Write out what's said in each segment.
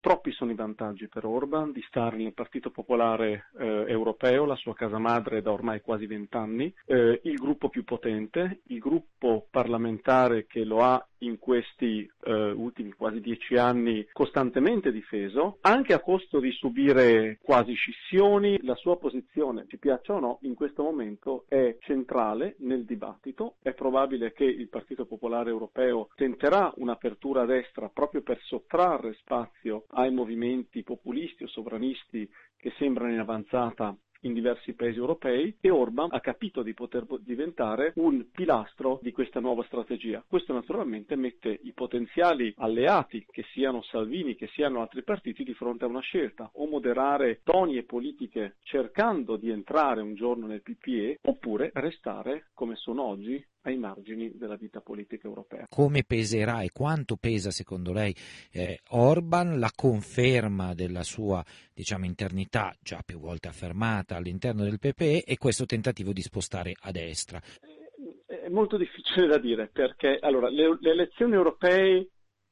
Troppi sono i vantaggi per Orban di stare nel Partito Popolare Europeo, la sua casa madre da ormai quasi 20 anni, il gruppo più potente, il gruppo parlamentare che lo ha in questi ultimi quasi 10 anni costantemente difeso, anche a costo di subire quasi scissioni. La sua posizione, ci piaccia o no, in questo momento è centrale nel dibattito. È probabile che il Partito Popolare Europeo tenterà un'apertura a destra proprio per sottrarre spazio ai movimenti populisti o sovranisti che sembrano in avanzata in diversi paesi europei, e Orban ha capito di poter diventare un pilastro di questa nuova strategia. Questo naturalmente mette i potenziali alleati, che siano Salvini, che siano altri partiti, di fronte a una scelta: o moderare toni e politiche cercando di entrare un giorno nel PPE, oppure restare come sono oggi ai margini della vita politica europea. Come peserà e quanto pesa secondo lei Orban la conferma della sua internità già più volte affermata all'interno del PPE e questo tentativo di spostare a destra? È molto difficile da dire, perché allora le elezioni europee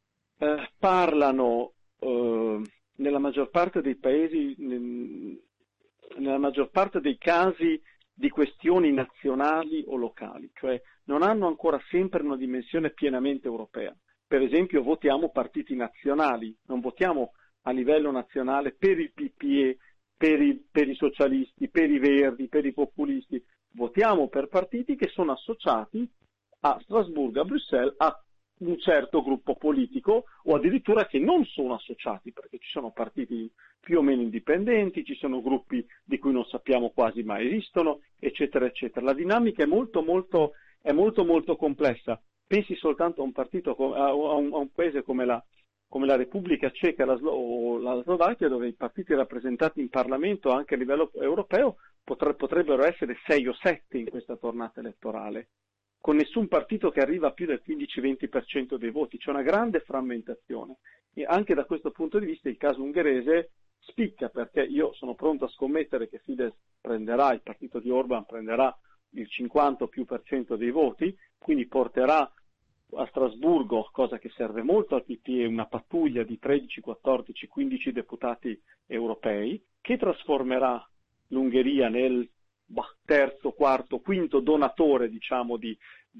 parlano nella maggior parte dei paesi, nella maggior parte dei casi, di questioni nazionali o locali, cioè non hanno ancora sempre una dimensione pienamente europea. Per esempio votiamo partiti nazionali, non votiamo a livello nazionale per il PPE, per i socialisti, per i verdi, per i populisti, votiamo per partiti che sono associati a Strasburgo, a Bruxelles, a un certo gruppo politico, o addirittura che non sono associati, perché ci sono partiti più o meno indipendenti, ci sono gruppi di cui non sappiamo quasi mai esistono, eccetera, eccetera. La dinamica è molto complessa. Pensi soltanto a un partito, a un paese come la Repubblica Ceca o la Slovacchia, dove i partiti rappresentati in Parlamento anche a livello europeo potrebbero essere 6 o 7 in questa tornata elettorale, con nessun partito che arriva a più del 15-20% dei voti. C'è una grande frammentazione, e anche da questo punto di vista il caso ungherese spicca, perché io sono pronto a scommettere che Fidesz il partito di Orban prenderà il 50 o più per cento dei voti, quindi porterà a Strasburgo, cosa che serve molto al PPE, una pattuglia di 13, 14, 15 deputati europei, che trasformerà l'Ungheria nel terzo, quarto, quinto donatore, di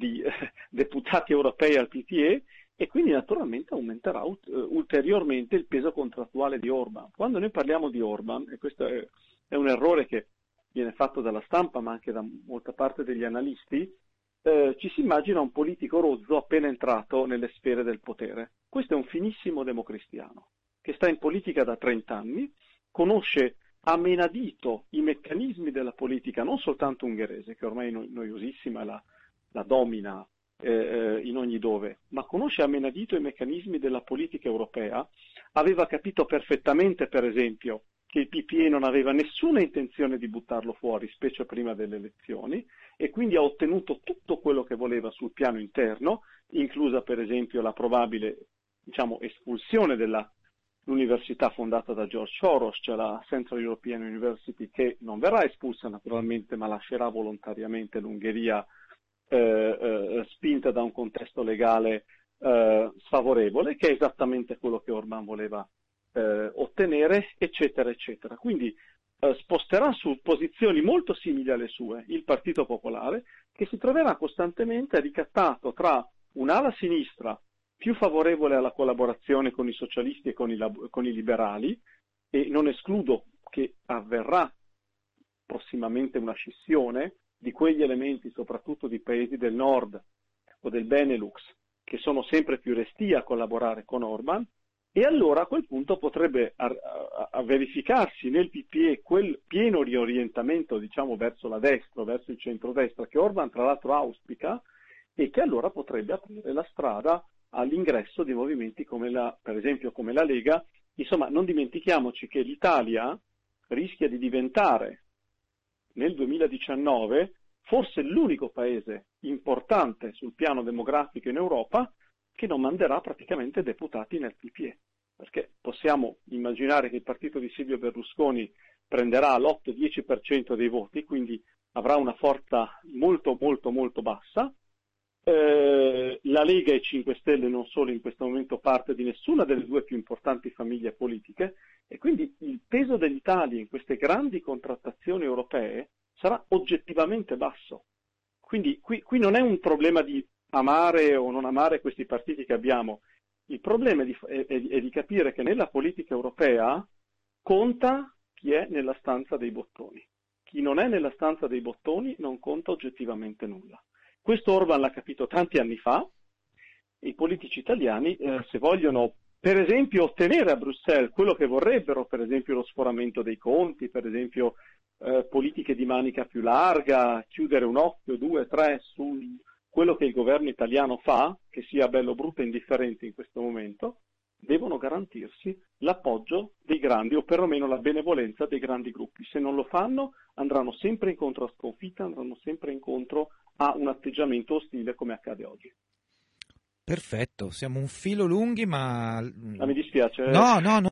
deputati europei al PPE, e quindi naturalmente aumenterà ulteriormente il peso contrattuale di Orban. Quando noi parliamo di Orban, e questo è un errore che viene fatto dalla stampa ma anche da molta parte degli analisti, ci si immagina un politico rozzo appena entrato nelle sfere del potere. Questo è un finissimo democristiano che sta in politica da 30 anni, conosce a menadito i meccanismi della politica, non soltanto ungherese, che ormai è noiosissima, la domina in ogni dove, ma conosce a menadito i meccanismi della politica europea. Aveva capito perfettamente, per esempio, che il PPE non aveva nessuna intenzione di buttarlo fuori, specie prima delle elezioni, e quindi ha ottenuto tutto quello che voleva sul piano interno, inclusa per esempio la probabile espulsione dell'università fondata da George Soros, cioè la Central European University, che non verrà espulsa naturalmente, ma lascerà volontariamente l'Ungheria spinta da un contesto legale sfavorevole, che è esattamente quello che Orban voleva ottenere, eccetera, eccetera. Quindi sposterà su posizioni molto simili alle sue il Partito Popolare, che si troverà costantemente ricattato tra un'ala sinistra più favorevole alla collaborazione con i socialisti e con i liberali, e non escludo che avverrà prossimamente una scissione di quegli elementi, soprattutto di paesi del nord o del Benelux, che sono sempre più restii a collaborare con Orban, e allora a quel punto potrebbe verificarsi nel PPE quel pieno riorientamento, verso la destra, verso il centrodestra, che Orban tra l'altro auspica, e che allora potrebbe aprire la strada all'ingresso di movimenti per esempio come la Lega. Insomma, non dimentichiamoci che l'Italia rischia di diventare nel 2019 forse l'unico paese importante sul piano demografico in Europa che non manderà praticamente deputati nel PPE, perché possiamo immaginare che il partito di Silvio Berlusconi prenderà l'8-10% dei voti, quindi avrà una forza molto molto molto bassa, La Lega e 5 Stelle non sono in questo momento parte di nessuna delle due più importanti famiglie politiche e quindi il peso dell'Italia in queste grandi contrattazioni europee sarà oggettivamente basso. Quindi qui non è un problema di amare o non amare questi partiti che abbiamo, il problema è di capire che nella politica europea conta chi è nella stanza dei bottoni. Chi non è nella stanza dei bottoni non conta oggettivamente nulla. Questo Orban l'ha capito tanti anni fa. I politici italiani, se vogliono, per esempio, ottenere a Bruxelles quello che vorrebbero, per esempio lo sforamento dei conti, per esempio politiche di manica più larga, chiudere un occhio, due, tre su quello che il governo italiano fa, che sia bello, brutto e indifferente in questo momento, devono garantirsi l'appoggio dei grandi o perlomeno la benevolenza dei grandi gruppi. Se non lo fanno andranno sempre incontro a sconfitta, andranno sempre incontro a un atteggiamento ostile come accade oggi. Perfetto, siamo un filo lunghi, ma Mi dispiace. no,